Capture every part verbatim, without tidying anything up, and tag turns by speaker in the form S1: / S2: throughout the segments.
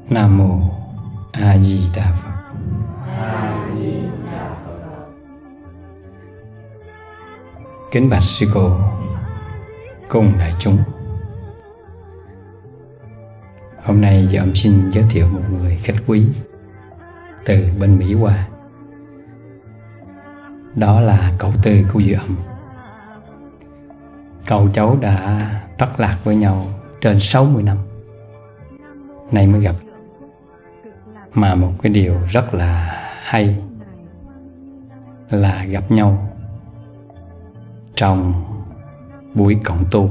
S1: Nam Mô A Di Đà Phật. Kính bạch sư cô cùng đại chúng, hôm nay Dượng xin giới thiệu một người khách quý từ bên Mỹ qua. Đó là cậu Tư của Dư Âm. Cậu cháu đã thất lạc với nhau trên sáu mươi năm, nay mới gặp. Mà một cái điều rất là hay là gặp nhau trong buổi cộng tu.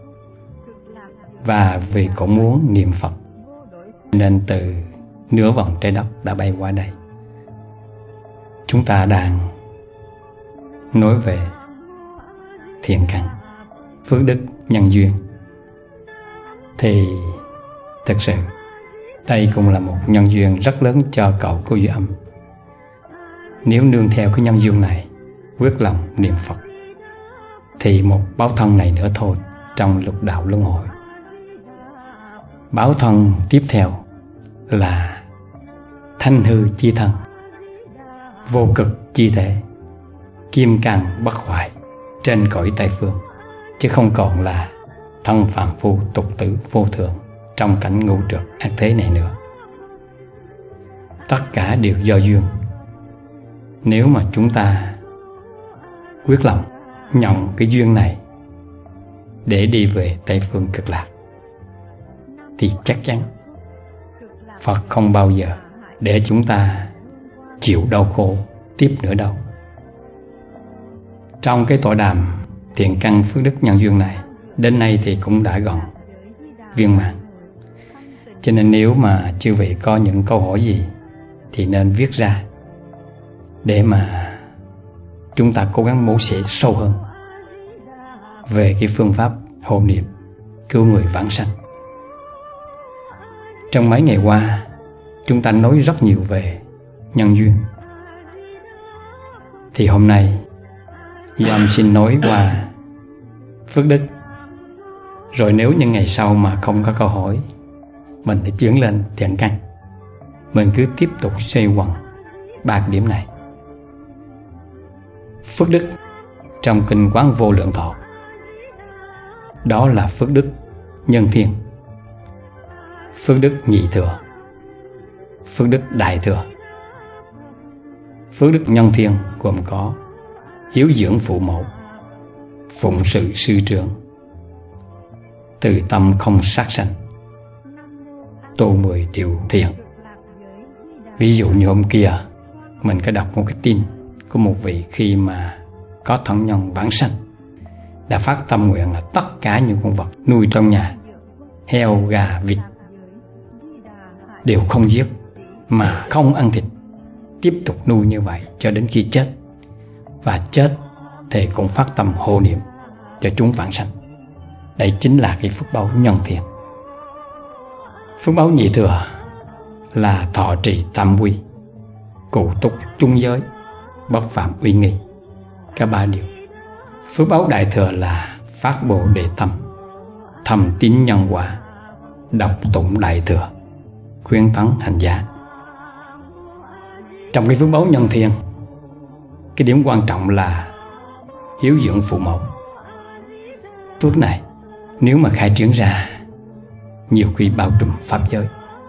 S1: Và vì cậu muốn niệm Phật nên từ nửa vòng trái đất đã bay qua đây. Chúng ta đang nói về thiện căn, phước đức, nhân duyên. Thì thực sự đây cũng là một nhân duyên rất lớn cho cậu cô Dư Âm. Nếu nương theo cái nhân duyên này, quyết lòng niệm Phật, thì một báo thân này nữa thôi trong lục đạo luân hồi. Báo thân tiếp theo là thanh hư chi thân, vô cực chi thể, kim cang bất hoại trên cõi Tây Phương, chứ không còn là thân phàm phu tục tử vô thường trong cảnh ngũ trượt ác thế này nữa. Tất cả đều do duyên. Nếu mà chúng ta quyết lòng nhận cái duyên này để đi về Tây Phương Cực Lạc, thì chắc chắn Phật không bao giờ để chúng ta chịu đau khổ tiếp nữa đâu. Trong cái tọa đàm thiện căn phước đức nhân duyên này, đến nay thì cũng đã gần viên mãn. Cho nên nếu mà chư vị có những câu hỏi gì thì nên viết ra, để mà chúng ta cố gắng mổ xẻ sâu hơn về cái phương pháp hộ niệm cứu người vãng sanh. Trong mấy ngày qua, chúng ta nói rất nhiều về nhân duyên. Thì hôm nay Dâm xin nói qua phước đức. Rồi nếu những ngày sau mà không có câu hỏi, mình sẽ chuyển lên thiện căn. Mình cứ tiếp tục xoay quanh ba cái điểm này. Phước đức trong Kinh Quán Vô Lượng Thọ, đó là phước đức nhân thiên, phước đức nhị thừa, phước đức đại thừa. Phước đức nhân thiên gồm có hiếu dưỡng phụ mẫu, phụng sự sư trưởng, từ tâm không sát sanh, tu mười điều thiện. Ví dụ như hôm kia mình có đọc một cái tin của một vị khi mà có thân nhân vãng sanh, đã phát tâm nguyện là tất cả những con vật nuôi trong nhà, heo, gà, vịt, đều không giết mà không ăn thịt, tiếp tục nuôi như vậy cho đến khi chết. Và chết thì cũng phát tâm hộ niệm cho chúng vãng sanh. Đây chính là cái phước báu nhân thiên. Phước báu nhị thừa là thọ trì tam quy, cụ túc chung giới, bất phạm uy nghi, cả ba điều. Phước báu đại thừa là phát bồ đề tâm, thầm tín nhân quả, đọc tụng đại thừa, khuyến tấn hành giả. Trong cái phước báu nhân thiên, cái điểm quan trọng là hiếu dưỡng phụ mẫu. Phước này nếu mà khai triển ra, nhiều khi bao trùm pháp giới.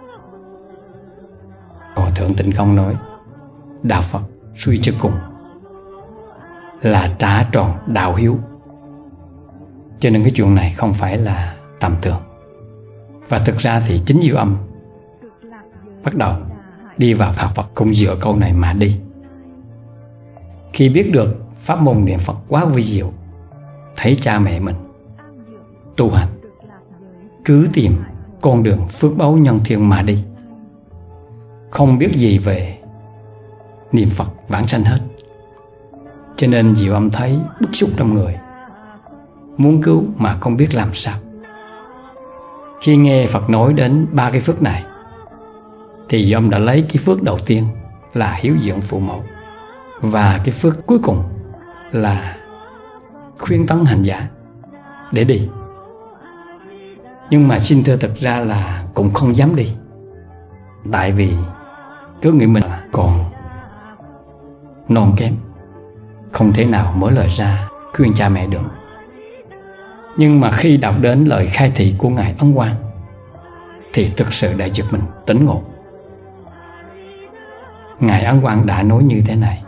S1: Hòa Thượng Tịnh Không nói, đạo Phật suy cho cùng là trả tròn đạo hiếu. Cho nên cái chuyện này không phải là tầm thường. Và thực ra thì chính Dư Âm bắt đầu đi vào Pháp Phật cũng dựa câu này mà đi. Khi biết được pháp môn niệm Phật quá vi diệu, thấy cha mẹ mình tu hành cứ tìm con đường phước báu nhân thiên mà đi, không biết gì về niệm Phật vãng sanh hết. Cho nên Diệu Âm thấy bức xúc trong người, muốn cứu mà không biết làm sao. Khi nghe Phật nói đến ba cái phước này, thì Diệu Âm đã lấy cái phước đầu tiên là hiếu dưỡng phụ mẫu, và cái phước cuối cùng là khuyến tấn hành giả để đi. Nhưng mà xin thưa, thật ra là cũng không dám đi. Tại vì cứ nghĩ mình còn non kém, không thể nào mở lời ra khuyên cha mẹ được. Nhưng mà khi đọc đến lời khai thị của Ngài Ấn Quang thì thực sự đã giật mình tỉnh ngộ. Ngài Ấn Quang đã nói như thế này: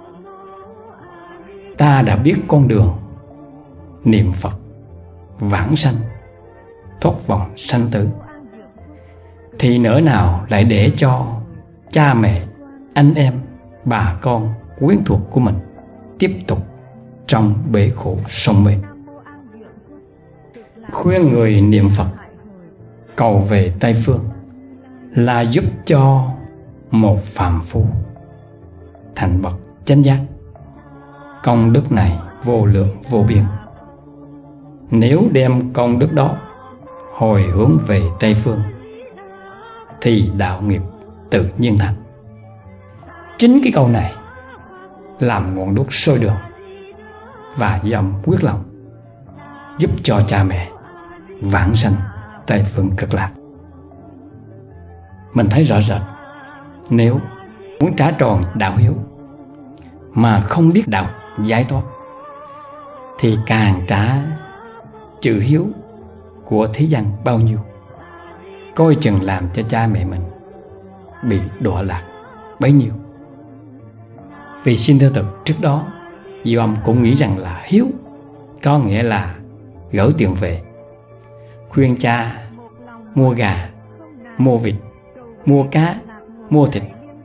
S1: ta đã biết con đường niệm Phật vãng sanh, thoát vòng sanh tử, thì nỡ nào lại để cho cha mẹ, anh em, bà con, quyến thuộc của mình tiếp tục trong bể khổ sông mê. Khuyên người niệm Phật cầu về Tây Phương là giúp cho một phàm phu thành bậc chánh giác. Công đức này vô lượng vô biên. Nếu đem công đức đó hồi hướng về Tây Phương thì đạo nghiệp tự nhiên thành. Chính cái câu này làm ngọn đuốc soi đường và dòng quyết lòng, giúp cho cha mẹ vãng sanh Tây Phương Cực Lạc. Mình thấy rõ rệt, nếu muốn trả tròn đạo hiếu mà không biết đạo giải thoát thì càng trả chữ hiếu của thế gian bao nhiêu, coi chừng làm cho cha mẹ mình bị đọa lạc bấy nhiêu. Vì xin thưa thực, trước đó Diệu Âm cũng nghĩ rằng là hiếu có nghĩa là gửi tiền về, khuyên cha mua gà, mua vịt, mua cá, mua thịt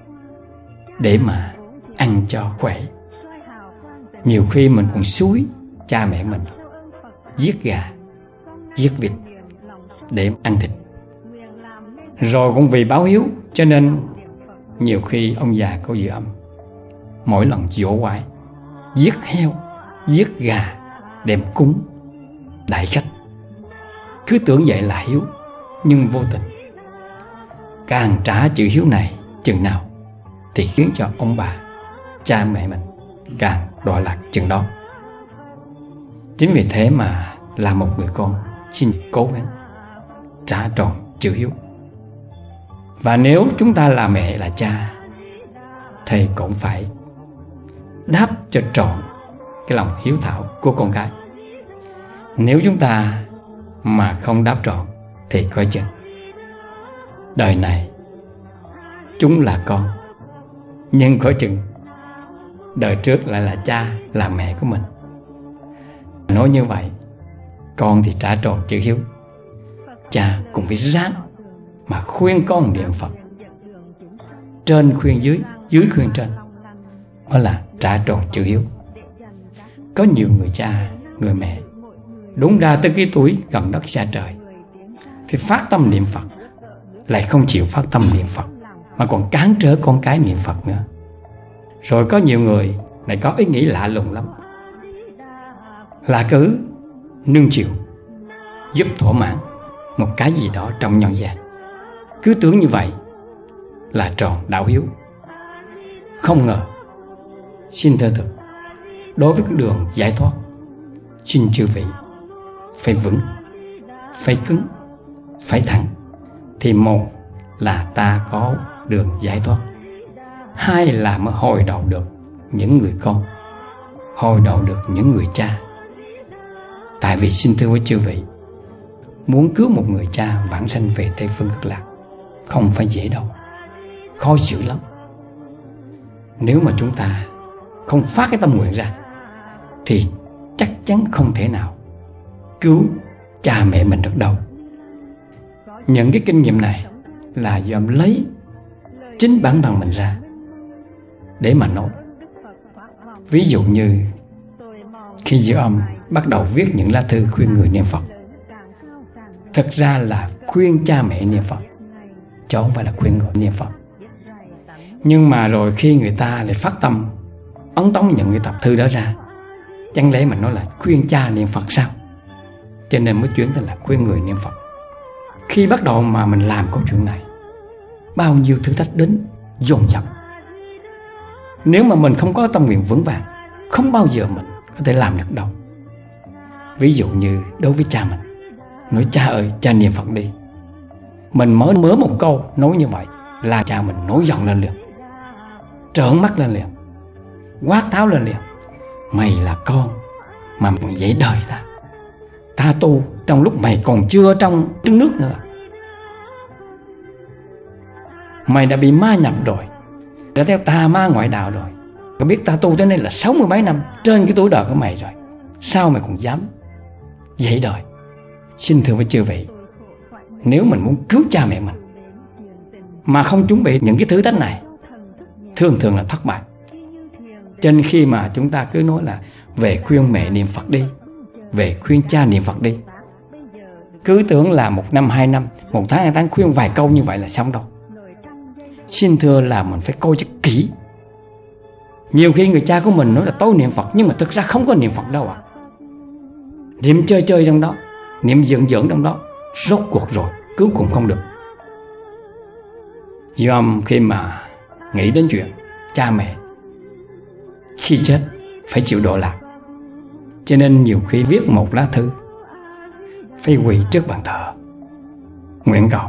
S1: để mà ăn cho khỏe. Nhiều khi mình còn xúi cha mẹ mình giết gà, giết vịt để ăn thịt. Rồi cũng vì báo hiếu cho nên nhiều khi ông già của Diệu Âm mỗi lần giỗ quải giết heo, giết gà đem cúng đại khách. Cứ tưởng vậy là hiếu, nhưng vô tình càng trả chữ hiếu này chừng nào thì khiến cho ông bà, cha mẹ mình càng đọa lạc chừng đó. Chính vì thế mà là một người con, xin cố gắng trả tròn chữ hiếu. Và nếu chúng ta là mẹ là cha thì cũng phải đáp cho trọn cái lòng hiếu thảo của con cái. Nếu chúng ta mà không đáp trọn thì coi chừng đời này chúng là con, nhưng coi chừng đời trước lại là cha là mẹ của mình. Nói như vậy, con thì trả tròn chữ hiếu, cha cũng phải ráng mà khuyên con niệm Phật. Trên khuyên dưới, dưới khuyên trên, đó là trả tròn chữ hiếu. Có nhiều người cha, người mẹ đúng ra tới cái tuổi gần đất xa trời phải phát tâm niệm Phật, lại không chịu phát tâm niệm Phật mà còn cản trở con cái niệm Phật nữa. Rồi có nhiều người lại có ý nghĩ lạ lùng lắm, là cứ nương chiều giúp thỏa mãn một cái gì đó trong nhân gian. Cứ tưởng như vậy là tròn đạo hiếu. Không ngờ, xin thưa thực, đối với cái đường giải thoát, xin chư vị phải vững, phải cứng, phải thẳng. Thì một là ta có đường giải thoát, hai là mới hồi đầu được những người con, hồi đầu được những người cha. Tại vì xin thưa với chư vị, muốn cứu một người cha vãng sanh về Tây Phương Cực Lạc không phải dễ đâu, khó xử lắm. Nếu mà chúng ta không phát cái tâm nguyện ra thì chắc chắn không thể nào cứu cha mẹ mình được đâu. Những cái kinh nghiệm này là do lấy chính bản thân mình ra để mà nói. Ví dụ như khi Diệu Âm bắt đầu viết những lá thư khuyên người niệm Phật, thực ra là khuyên cha mẹ niệm Phật, chứ không phải là khuyên người niệm Phật. Nhưng mà rồi khi người ta lại phát tâm ấn tống nhận cái tập thư đó ra, chẳng lẽ mà nói là khuyên cha niệm Phật sao? Cho nên mới chuyển thành là khuyên người niệm Phật. Khi bắt đầu mà mình làm câu chuyện này, bao nhiêu thử thách đến dồn dập. Nếu mà mình không có tâm nguyện vững vàng, không bao giờ mình có thể làm được đâu. Ví dụ như đối với cha mình, nói cha ơi, cha niệm Phật đi. Mình mới mớ một câu nói như vậy là cha mình nổi giận lên liền, trợn mắt lên liền, quát tháo lên liền: mày là con mà còn dạy đời ta, ta tu trong lúc mày còn chưa trong trứng nước nữa. Mày đã bị ma nhập rồi, đã theo tà ma ngoại đạo rồi. Có biết ta tu tới nay là sáu mươi mấy năm, trên cái tuổi đời của mày rồi, sao mày còn dám dạy đời? Xin thưa với chư vị, nếu mình muốn cứu cha mẹ mình mà không chuẩn bị những cái thứ thách này, thường thường là thất bại. Cho nên khi mà chúng ta cứ nói là về khuyên mẹ niệm Phật đi, về khuyên cha niệm Phật đi, cứ tưởng là một năm, hai năm, một tháng, hai tháng khuyên vài câu như vậy là xong đâu. Xin thưa là mình phải coi cho kỹ. Nhiều khi người cha của mình nói là tôi niệm Phật, nhưng mà thực ra không có niệm Phật đâu ạ. À. Niệm chơi chơi trong đó, niệm giỡn giỡn trong đó, rốt cuộc rồi cứu cũng không được. Do khi mà nghĩ đến chuyện cha mẹ khi chết phải chịu độ lạc, cho nên nhiều khi viết một lá thư phải quỳ trước bàn thờ nguyện cầu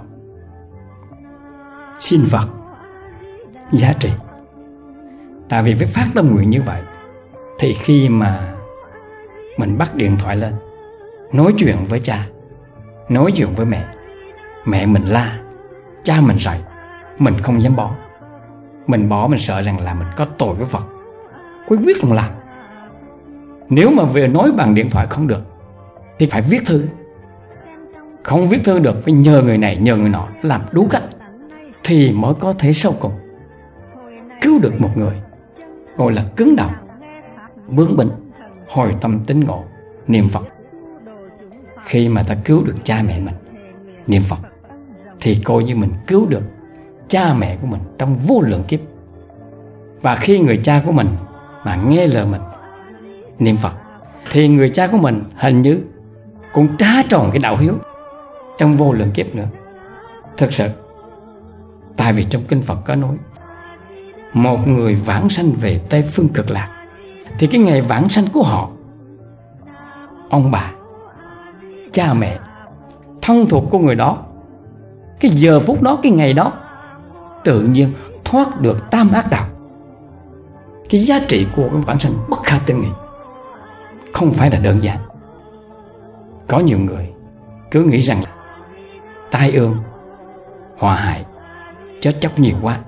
S1: xin Phật giá trị. Tại vì với phát tâm nguyện như vậy thì khi mà mình bắt điện thoại lên nói chuyện với cha, nói chuyện với mẹ, mẹ mình la, cha mình rầy, mình không dám bỏ. Mình bỏ mình sợ rằng là mình có tội với Phật, quyết quyết không làm. Nếu mà về nói bằng điện thoại không được thì phải viết thư. Không viết thư được phải nhờ người này nhờ người nọ làm đủ cách thì mới có thể sau cùng cứu được một người gọi là cứng đầu, bướng bỉnh, hồi tâm tín ngộ, niệm Phật. Khi mà ta cứu được cha mẹ mình niệm Phật thì coi như mình cứu được cha mẹ của mình trong vô lượng kiếp. Và khi người cha của mình mà nghe lời mình niệm Phật thì người cha của mình hình như cũng trả tròn cái đạo hiếu trong vô lượng kiếp nữa. Thật sự, tại vì trong kinh Phật có nói một người vãng sanh về Tây Phương Cực Lạc thì cái ngày vãng sanh của họ, ông bà, cha mẹ, thân thuộc của người đó, cái giờ phút đó, cái ngày đó tự nhiên thoát được tam ác đạo. Cái giá trị của cái vãng sanh bất khả tư nghị, không phải là đơn giản. Có nhiều người cứ nghĩ rằng là tai ương, họa hại, chết chóc nhiều quá,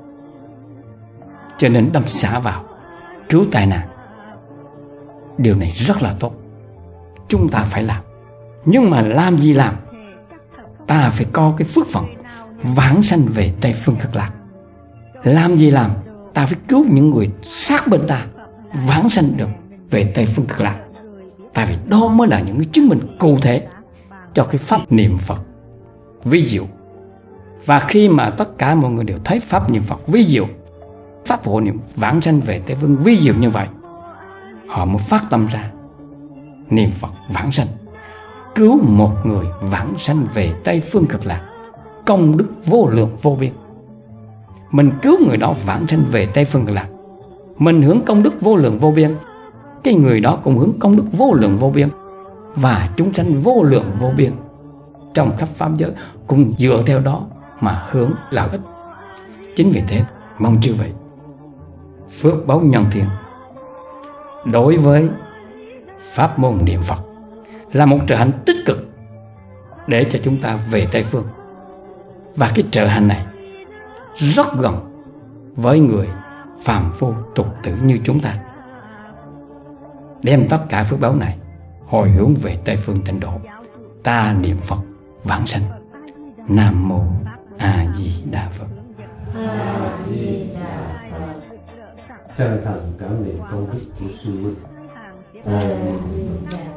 S1: cho nên đâm xả vào cứu tai nạn. Điều này rất là tốt, chúng ta phải làm. Nhưng mà làm gì làm? Ta phải có cái phước phận vãng sanh về Tây Phương Cực Lạc. Làm gì làm? Ta phải cứu những người sát bên ta vãng sanh được về Tây Phương Cực Lạc. Tại vì đó mới là những cái chứng minh cụ thể cho cái pháp niệm Phật vi diệu. Và khi mà tất cả mọi người đều thấy pháp niệm Phật vi diệu, pháp hộ niệm vãng sanh về Tây Phương vi diệu như vậy, họ mới phát tâm ra niệm Phật vãng sanh, cứu một người vãng sanh về Tây Phương Cực Lạc, công đức vô lượng vô biên. Mình cứu người đó vãng sanh về Tây Phương Cực Lạc, mình hưởng công đức vô lượng vô biên, cái người đó cũng hưởng công đức vô lượng vô biên, và chúng sanh vô lượng vô biên trong khắp pháp giới cũng dựa theo đó mà hưởng lợi ích. Chính vì thế mong chư vị phước báu nhân thiên đối với pháp môn niệm Phật là một trợ hành tích cực để cho chúng ta về Tây Phương. Và cái trợ hành này rất gần với người phàm phu tục tử như chúng ta, đem tất cả phước báu này hồi hướng về Tây Phương tịnh độ. Ta niệm Phật vãng sanh. Nam mô A Di Đà Phật.
S2: A Di Đà Phật. Chân thành cảm niệm công đức của sư huynh. A Di Đà